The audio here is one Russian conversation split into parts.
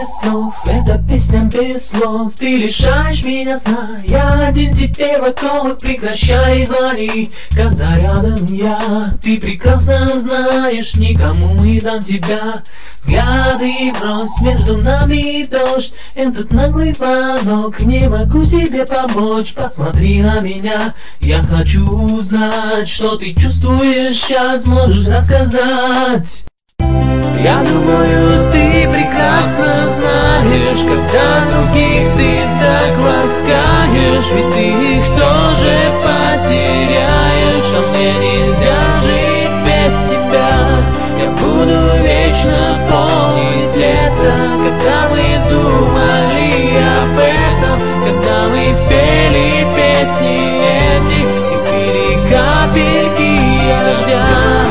без снов, это песня без слов. Ты лишаешь меня сна, я один теперь в оковах. Прекращай звонить, когда рядом я. Ты прекрасно знаешь, никому не дам тебя. Взгляды брось, между нами дождь. Этот наглый звонок, не могу себе помочь. Посмотри на меня, я хочу узнать, что ты чувствуешь сейчас, можешь рассказать. Я думаю, ты прекрасно знаешь, когда других ты так ласкаешь, ведь ты их тоже потеряешь, а мне нельзя жить без тебя. Я буду вечно помнить лето, когда мы думали об этом, когда мы пели песни эти и пили капельки дождя.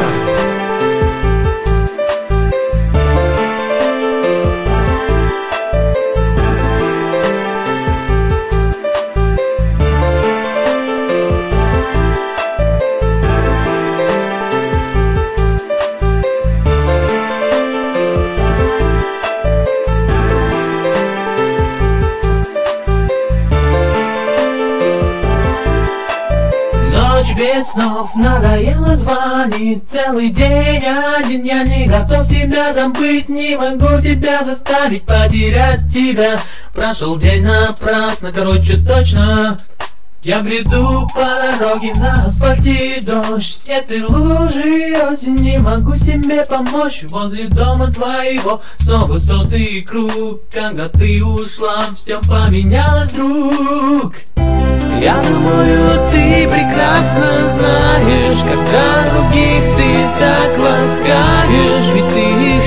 Без снов, надоело звонить целый день один. Я не готов тебя забыть, не могу себя заставить потерять тебя. Прошел день напрасно, короче точно. Я бреду по дороге, на асфальте дождь. Этой лужи осень, не могу себе помочь. Возле дома твоего снова сотый круг. Когда ты ушла, все поменялось вдруг. Я думаю, ты прекрасно знаешь, когда других ты так ласкаешь, ведь ты их